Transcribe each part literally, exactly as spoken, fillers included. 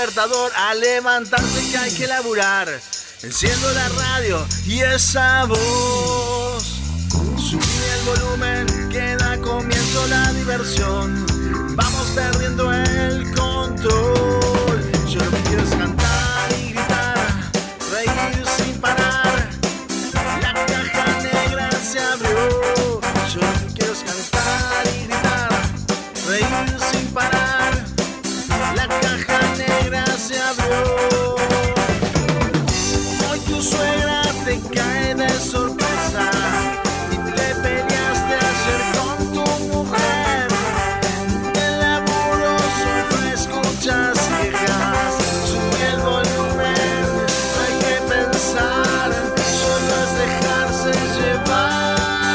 despertador a levantarse que hay que laburar. Enciendo la radio y esa voz. Subí el volumen que da comienzo la diversión. Vamos perdiendo el control. Yo lo que quiero es cantar y gritar, reír sin parar. La caja negra se abrió. Yo lo que quiero es cantar y gritar, reír sin parar. La caja negra se abrió. Hoy tu suegra te cae de sorpresa y te peleaste ayer con tu mujer. Del laburo solo escuchas quejas. Sube el volumen, no hay que pensar, solo es dejarse llevar.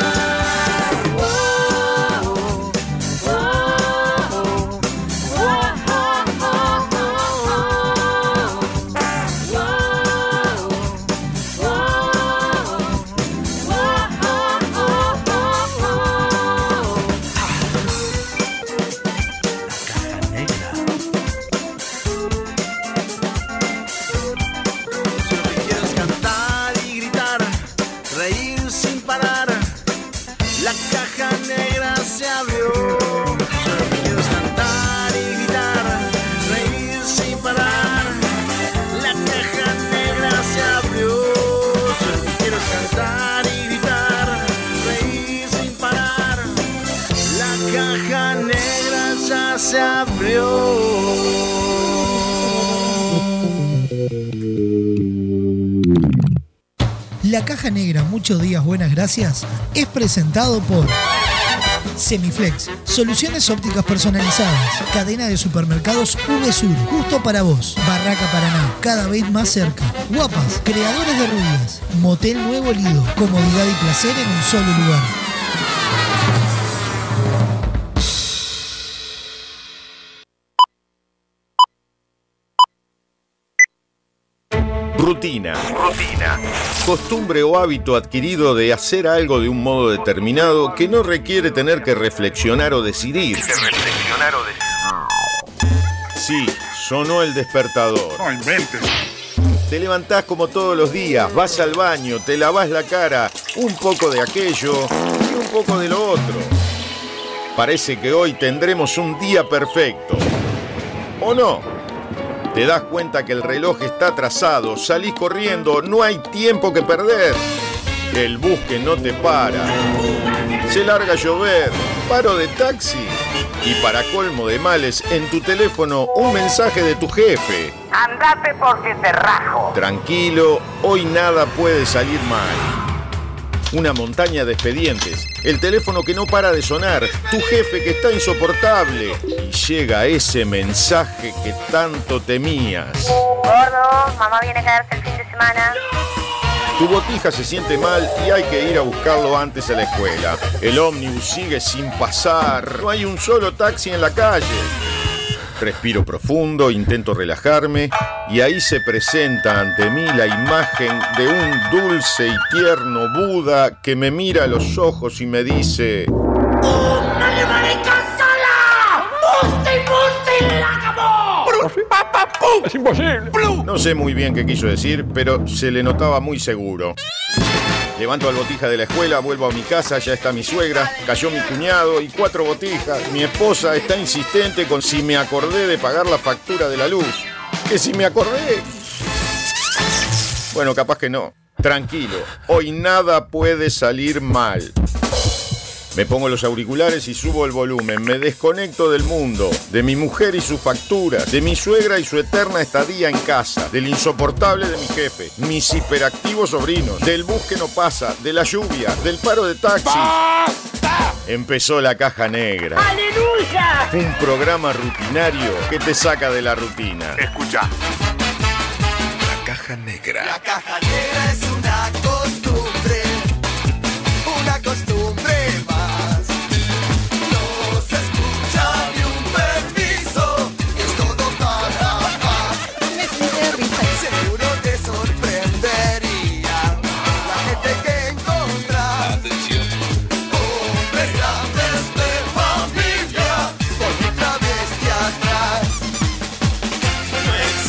Se abrió. La Caja Negra, muchos días, buenas gracias, es presentado por Semiflex, soluciones ópticas personalizadas, cadena de supermercados VSUR, justo para vos, Barraca Paraná, cada vez más cerca, Guapas, creadores de rubias, Motel Nuevo Lido, comodidad y placer en un solo lugar. Rutina. Rutina. Costumbre o hábito adquirido de hacer algo de un modo determinado que no requiere tener que reflexionar o decidir. Que reflexionar o decidir. Sí, sonó el despertador. No inventes. Te levantás como todos los días, vas al baño, te lavás la cara, un poco de aquello y un poco de lo otro. Parece que hoy tendremos un día perfecto. ¿O no? Te das cuenta que el reloj está atrasado, salís corriendo, no hay tiempo que perder. El bus que no te para. Se larga a llover, paro de taxi. Y para colmo de males, en tu teléfono un mensaje de tu jefe. Andate porque te rajo. Tranquilo, hoy nada puede salir mal. Una montaña de expedientes, el teléfono que no para de sonar, tu jefe que está insoportable y llega ese mensaje que tanto temías. Gordo, mamá viene a quedarse el fin de semana. Tu botija se siente mal y hay que ir a buscarlo antes a la escuela. El ómnibus sigue sin pasar, no hay un solo taxi en la calle. Respiro profundo, intento relajarme y ahí se presenta ante mí la imagen de un dulce y tierno Buda que me mira a los ojos y me dice: ¡Una llamarita sola! ¡Musti, musti, la acabó! ¡Es imposible! No sé muy bien qué quiso decir, pero se le notaba muy seguro. Levanto al botija de la escuela, vuelvo a mi casa, ya está mi suegra, cayó mi cuñado y cuatro botijas. Mi esposa está insistente con si me acordé de pagar la factura de la luz. ¿Que si me acordé? Bueno, capaz que no. Tranquilo, hoy nada puede salir mal. Me pongo los auriculares y subo el volumen. Me desconecto del mundo, de mi mujer y sus facturas, de mi suegra y su eterna estadía en casa, del insoportable de mi jefe, mis hiperactivos sobrinos, del bus que no pasa, de la lluvia, del paro de taxi. ¡Basta! Empezó La Caja Negra. ¡Aleluya! Un programa rutinario que te saca de la rutina. Escucha. La Caja Negra. La Caja Negra es una costumbre, una costumbre más. No se escucha ni un permiso, y es todo para más. Seguro te sorprendería la gente que encontrás. Atención. Hombres grandes de familia, con una bestia atrás. No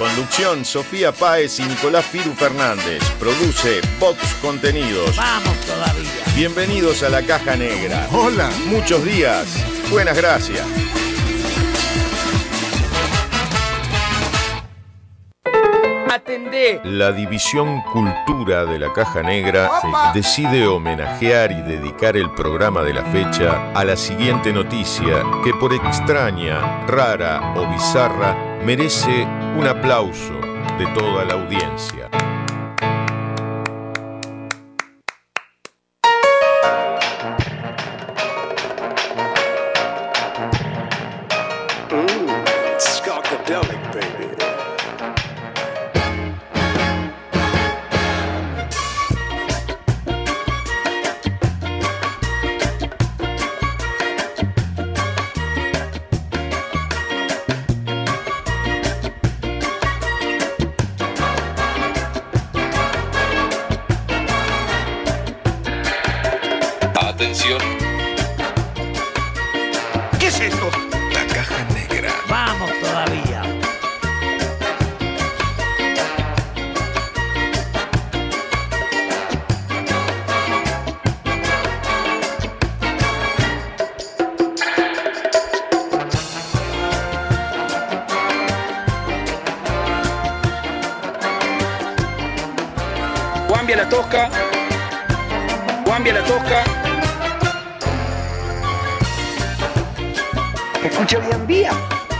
Conducción, Sofía Páez y Nicolás Firu Fernández. Produce Vox Contenidos. Vamos todavía. Bienvenidos a la Caja Negra. Hola. Muchos días. Buenas gracias. Atendé. La División Cultura de la Caja Negra decide homenajear y dedicar el programa de la fecha a la siguiente noticia que por extraña, rara o bizarra merece un aplauso de toda la audiencia. Atención. ¿Qué es esto? La Caja Negra. Vamos todavía. Guambia la tosca. Guambia la tosca. Escucha bien, vía.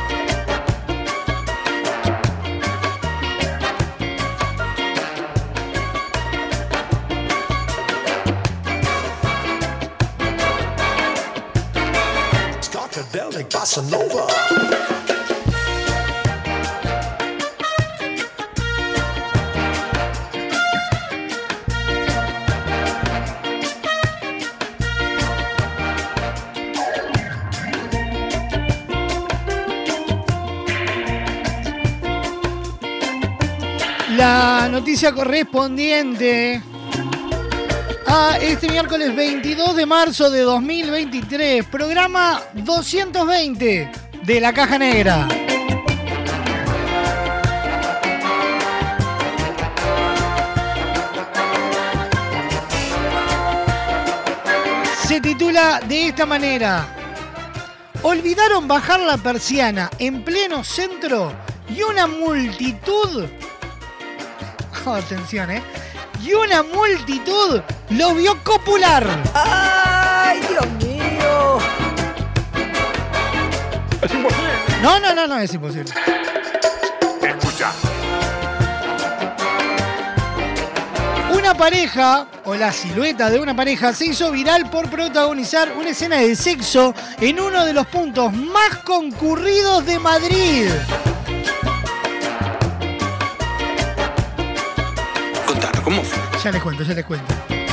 Starkadelic Bossa Nova. La noticia correspondiente a este miércoles veintidós de marzo de dos mil veintitrés, programa doscientos veinte de la Caja Negra. Se titula de esta manera: olvidaron bajar la persiana en pleno centro y una multitud... Oh, atención, ¿eh? Y una multitud lo vio copular. ¡Ay, Dios mío! Es imposible. No, no, no, no es imposible. Escucha. Una pareja, o la silueta de una pareja, se hizo viral por protagonizar una escena de sexo en uno de los puntos más concurridos de Madrid. Contanos, ¿cómo fue? Ya les cuento, ya les cuento.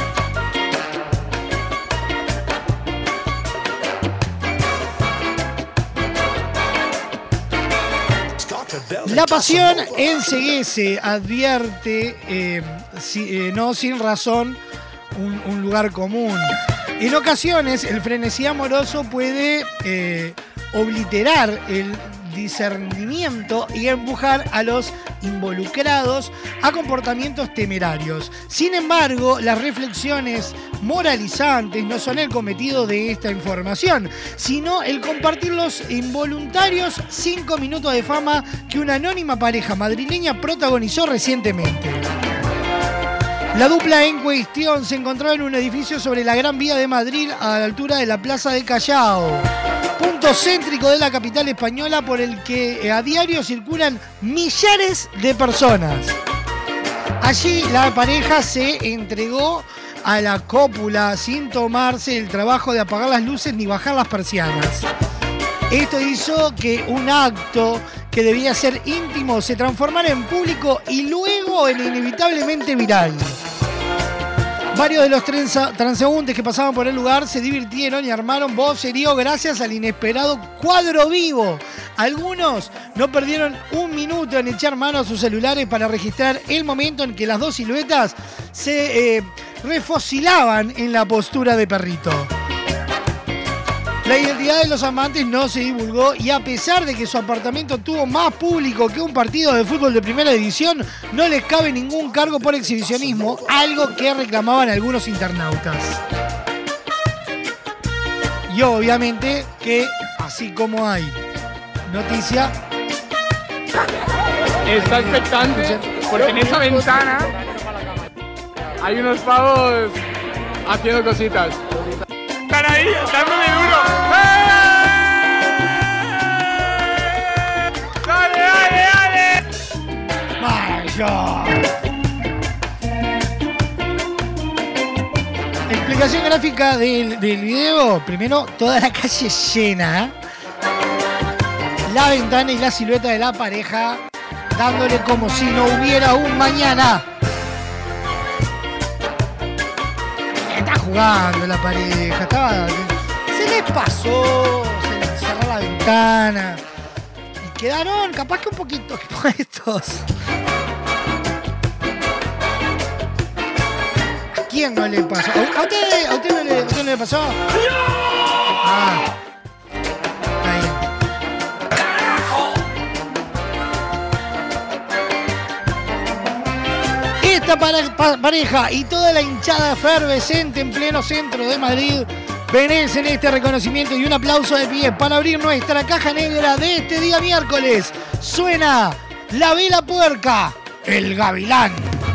La pasión enceguece, advierte, eh, si, eh, no sin razón, un, un lugar común. En ocasiones, el frenesí amoroso puede eh, obliterar el discernimiento y empujar a los involucrados a comportamientos temerarios. Sin embargo, las reflexiones moralizantes no son el cometido de esta información, sino el compartir los involuntarios cinco minutos de fama que una anónima pareja madrileña protagonizó recientemente. La dupla en cuestión se encontraba en un edificio sobre la Gran Vía de Madrid a la altura de la Plaza de Callao, punto céntrico de la capital española por el que a diario circulan millares de personas. Allí la pareja se entregó a la cópula sin tomarse el trabajo de apagar las luces ni bajar las persianas. Esto hizo que un acto que debía ser íntimo se transformara en público y luego en inevitablemente viral. Varios de los transa- transeúntes que pasaban por el lugar se divirtieron y armaron vocerío gracias al inesperado cuadro vivo. Algunos no perdieron un minuto en echar mano a sus celulares para registrar el momento en que las dos siluetas se eh, refocilaban en la postura de perrito. La identidad de los amantes no se divulgó y a pesar de que su apartamento tuvo más público que un partido de fútbol de primera división, no les cabe ningún cargo por exhibicionismo, algo que reclamaban algunos internautas. Y obviamente que, así como hay noticia... Está expectante, porque en esa ventana hay unos pavos haciendo cositas. Están ahí, están muy duro. ¡Dale, dale, dale! ¡Vaya! Explicación gráfica del, del video. Primero, toda la calle llena. La ventana y la silueta de la pareja dándole como si no hubiera un mañana. Está jugando la pareja, estaba, se les pasó, se les cerró la ventana y quedaron capaz que un poquito expuestos. ¿A quién no le pasó? ¿A usted, a usted, no, le, a usted no le pasó? Ah. Esta pareja y toda la hinchada efervescente en pleno centro de Madrid merecen este reconocimiento y un aplauso de pie para abrir nuestra caja negra de este día miércoles. Suena La Vela Puerca, el Gavilán.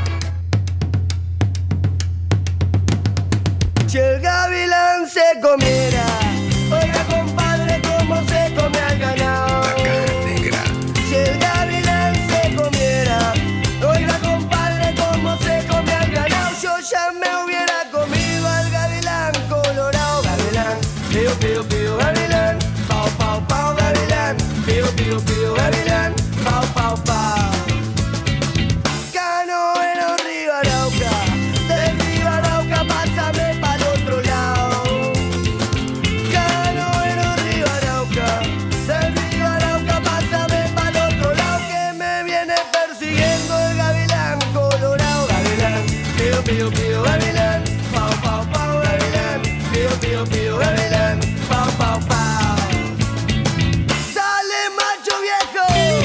Si el gavilán se comiera, oiga compadre, cómo se come al ganado. La caja negra. Si el gavilán se comiera, oiga compadre, cómo se come al ganado. Yo ya me hubiera comido al gavilán colorado. Gavilán, pío, pío, pío, gavilán. Pau, pau, pau, gavilán. Pío, pío, pío, gavilán. Pau, pau, pau. Cano en el río Arauca, del río Arauca pásame pa'l otro lado. Cano en el río Arauca, del río Arauca pásame pa'l otro lado, que me viene persiguiendo el gavilán colorado. Gavilán, pío, pío, pío, gavilán. Pau, pau, pau, gavilán. Pío, pío, pío, gavilán. Pau, pau, pau. ¡Sale, macho viejo!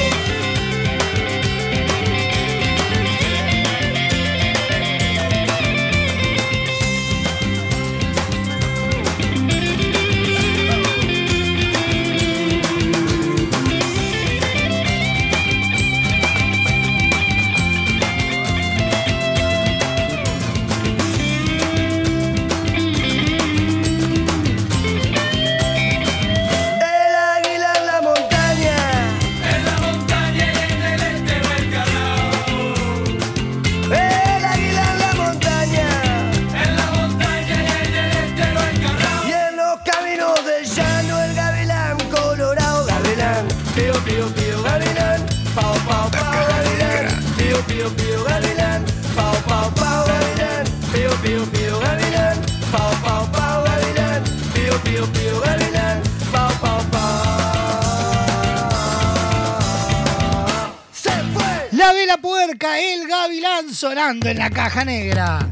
El águila en la montaña, en la montaña y en el estero encarnado. El águila en la montaña, en la montaña y en el estero encarnado. Y en los caminos del llano el gavilán colorado. Gavilán, pío, pío, pío, gavilán. Pau, pau, pau, gavilán. Pío, pío, pío, gavilán. Pau, pau, pau, gavilán. Pío, pío, pío, gavilán. Pau, pau, pau, gavilán. Pío, pío, pío, gavilán. Pau, pau, pau. Se fue. La Vela Puerca, el Gavilán sonando en la caja negra.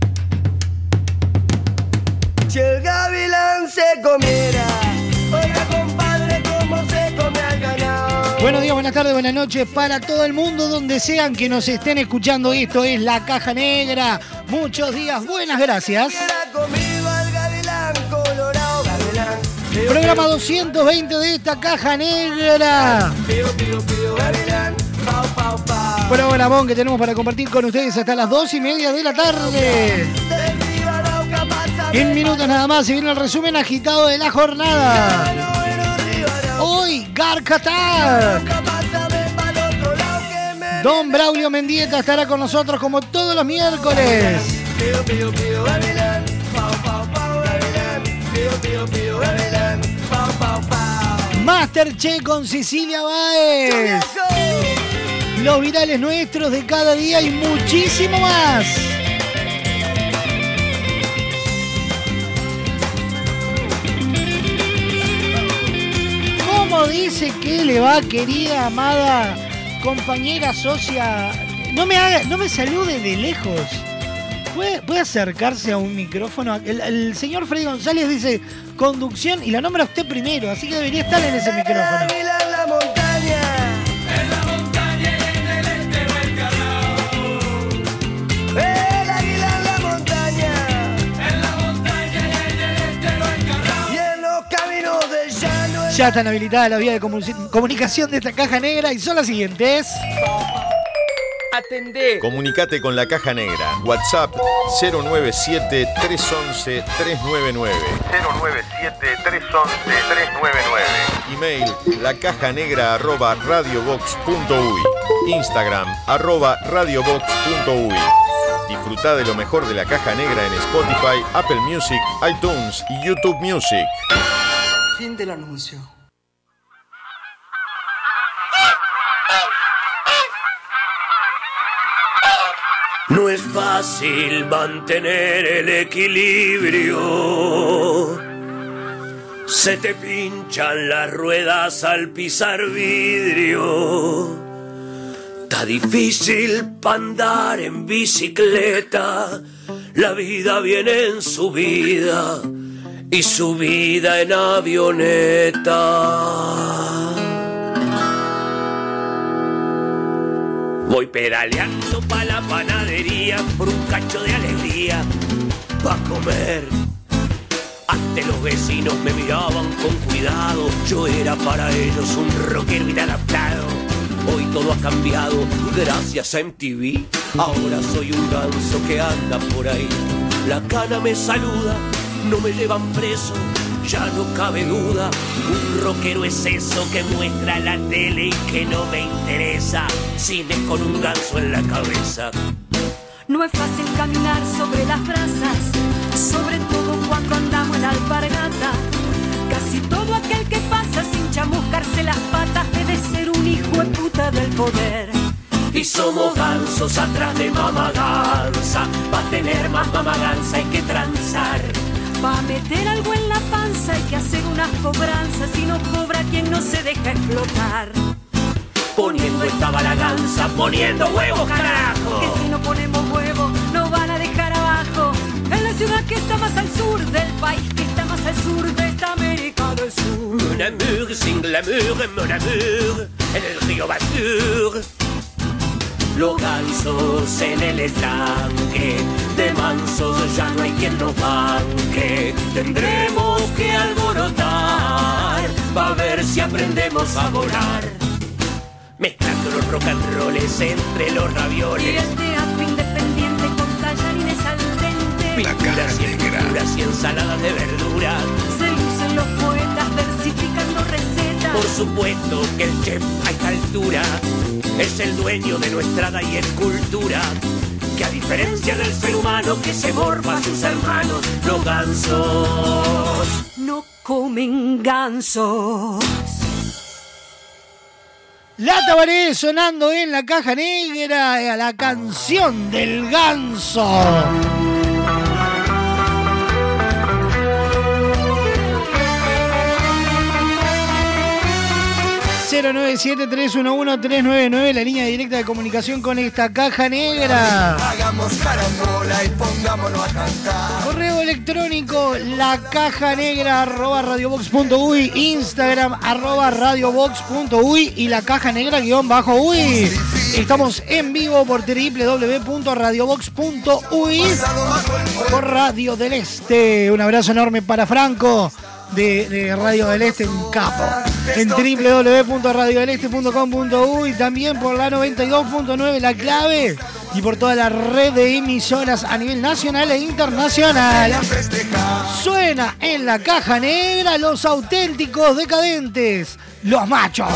Si el gavilán se comiera, oiga compadre, cómo se come al ganado. Buenos días, buenas tardes, buenas noches para todo el mundo, donde sean que nos estén escuchando. Esto es La Caja Negra. Muchos días, buenas gracias. Hubiera comido al gavilán colorado. Gavilán, pío, Programa pío, doscientos veinte de esta Caja Negra. pío, pío, pío, gavilán. Pau, pau, pau. Programón que tenemos para compartir con ustedes hasta las dos y media de la tarde. Del río Arauca pásame En minutos nada más se viene el resumen agitado de la jornada. Cano en el río Arauca. Hoy, Garcatar. Pásame pa'l otro lado, que me Don Braulio Mendieta estará con nosotros como todos los miércoles. pío, pío, pío, gavilán. Pau, pau, pau, gavilán. Pío, pío, pío, gavilán. Pau, pau, pau. Masterchef con Cecilia Báez. Los virales nuestros de cada día y muchísimo más. ¿Cómo dice que le va, querida, amada compañera, socia? No me haga, no me salude de lejos. ¿Puede, puede acercarse a un micrófono? El, el señor Freddy González dice conducción y la nombra usted primero, así que debería estar en ese micrófono. El águila en la montaña. En la montaña y en el este va el carnao. El águila en la montaña. En la montaña y en el este va el carnao. Y en los caminos del llano. Ya están habilitadas las vías de comu- comunicación de esta caja negra y son las siguientes. Atendé. Comunicate con la Caja Negra. WhatsApp cero nueve siete, tres once, tres nueve nueve. cero nueve siete, tres once, tres nueve nueve. Email lacajanegra arroba radiobox punto uy. Instagram arroba radiobox punto uy. Disfruta de lo mejor de la Caja Negra en Spotify, Apple Music, iTunes y YouTube Music. Fin del anuncio. No es fácil mantener el equilibrio. Se te pinchan las ruedas al pisar vidrio. Está difícil pa' andar en bicicleta. La vida viene en subida y subida en avioneta. Voy pedaleando pa' la panadería por un cacho de alegría pa' comer. Antes los vecinos me miraban con cuidado, yo era para ellos un rockero inadaptado. Hoy todo ha cambiado gracias a M T V. Ahora soy un ganso que anda por ahí. La cana me saluda, no me llevan preso, ya no cabe duda. Un rockero es eso que muestra la tele y que no me interesa. Cine con un ganso en la cabeza. No es fácil caminar sobre las brasas, sobre todo cuando andamos en alpargata. Casi todo aquel que pasa sin chamuscarse las patas debe ser un hijo de puta del poder. Y somos gansos atrás de Mama Gansa. Pa' tener más Mama Gansa hay que transar. Pa' meter algo en la panza hay que hacer unas cobranzas. Y no cobra quien no se deja explotar. Poniendo esta balaganza, poniendo huevos, carajo. Que si no ponemos huevos nos van a dejar abajo. En la ciudad que está más al sur del país, que está más al sur de esta América del Sur. Mon amour sin glamour, mon amour en el río Batur. Los gansos en el estanque, de mansos ya no hay quien nos banque. Tendremos que alborotar, pa' ver si aprendemos a volar. Mezclando los rock and rolls entre los ravioles. Y el teatro independiente con tallarines al dente. Pinturas y pinturas y ensaladas de verduras. Se lucen los poetas versificando recetas. Por supuesto que el chef a esta altura es el dueño de nuestra edad y escultura. Que a diferencia del ser humano que se morfa a sus hermanos, los gansos no comen gansos. La Tabaré sonando en la Caja Negra, la canción del ganso. cero nueve siete, tres uno uno, tres nueve nueve, la línea directa de comunicación con esta Caja Negra. Hagamos carambola y pongámonos a cantar. Correo electrónico lacajanegra arroba radiobox punto uy, Instagram arroba radiobox punto uy y la caja negra guión bajo uy. Estamos en vivo por doble u doble u doble u punto radiobox punto uy por Radio del Este. Un abrazo enorme para Franco de, de Radio del Este, un capo. En doble u doble u doble u punto radio del este punto com punto uy, también por la noventa y dos punto nueve La Clave y por toda la red de emisoras a nivel nacional e internacional. Suena en la Caja Negra los auténticos decadentes, los machos.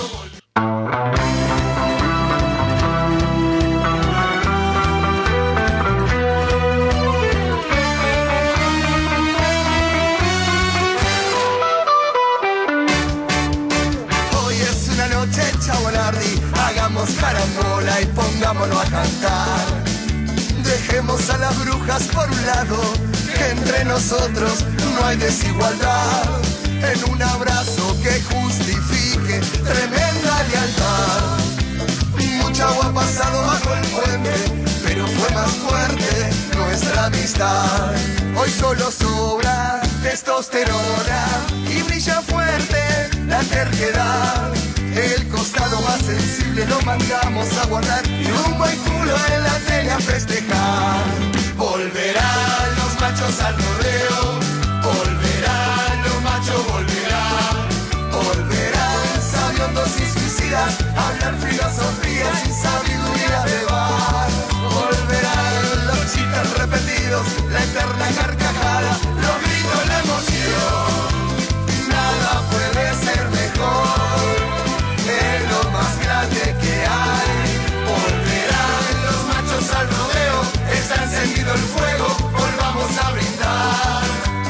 Hagamos carambola y pongámonos a cantar. Dejemos a las brujas por un lado, que entre nosotros no hay desigualdad. En un abrazo que justifique tremenda lealtad. Mucha agua ha pasado bajo el puente, pero fue más fuerte amistad. Hoy solo sobra testosterona y brilla fuerte la terquedad. El costado más sensible lo mandamos a guardar y un buen culo en la tele a festejar. Volverán los machos al rodeo, volverán los machos, volverán. Volverán sabiondos y suicidas a hablar filosofía sin sabiduría de bar. Volverán los chistes repetidos, la eterna carcajada, los gritos, la emoción. Nada puede ser mejor, es lo más grande que hay. Volverán los machos al rodeo, está encendido el fuego, volvamos a brindar.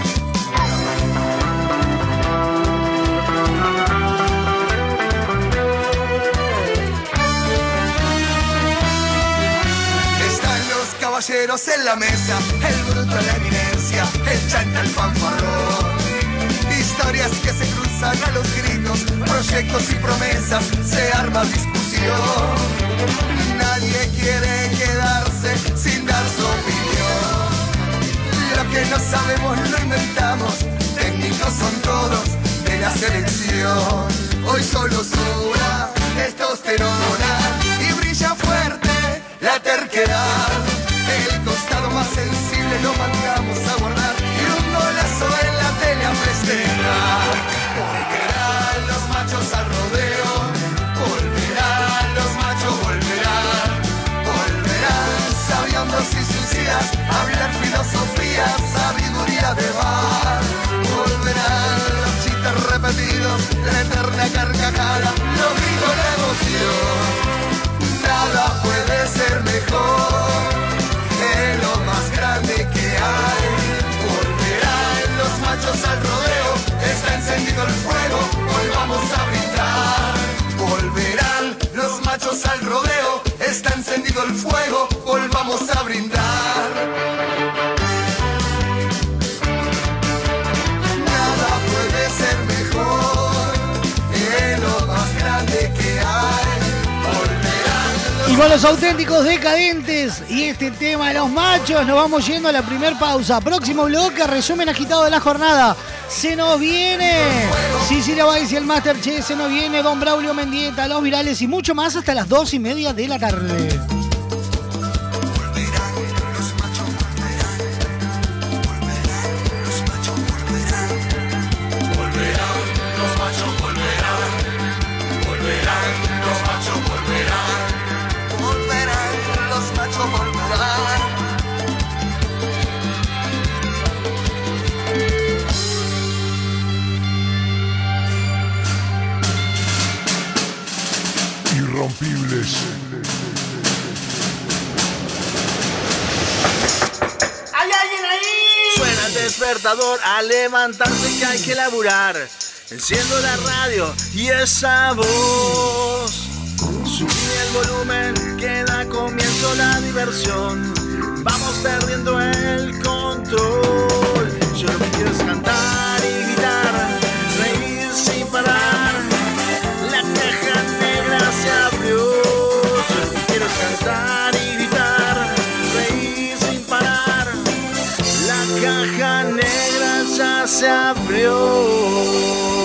Caballeros en la mesa, el bruto en la eminencia, el chanta, el fanfarrón. Historias que se cruzan a los gritos, proyectos y promesas, se arma discusión. Nadie quiere quedarse sin dar su opinión. Lo que no sabemos lo inventamos, técnicos son todos de la selección. Hoy solo sobra testosterona y brilla fuerte la terquedad. El costado más sensible lo mandamos a guardar y un golazo en la tele a festejar. Volverán los machos al rodeo, volverán los machos, volverán. Volverán sabiondos y suicidas a hablar filosofía, sabiduría de bar. Volverán los chistes repetidos, la eterna carcajada, los gritos, la emoción. Nada puede ser mejor, es lo más grande que hay. Volverán los machos al rodeo, está encendido el fuego, volvamos a brindar. Volverán los machos al rodeo, está encendido el fuego, volvamos a brindar. Nada puede ser mejor, es lo más grande que hay. Y con los auténticos decadentes y este tema de los machos nos vamos yendo a la primer pausa. Próximo bloque, resumen agitado de la jornada. Se nos viene Cecilia Báez y el Masterchef, se nos viene Don Braulio Mendieta, los virales y mucho más hasta las dos y media de la tarde. Irrompibles. ¿Hay alguien ahí? Suena el despertador a levantarse que hay que laburar. Enciendo la radio y esa voz. Subí el volumen que da comienzo la diversión. Vamos perdiendo el control. Yo lo que quiero es cantar y gritar, reír sin parar. La caja negra se abrió. Yo lo que quiero es cantar y gritar, reír sin parar. La caja negra ya se abrió.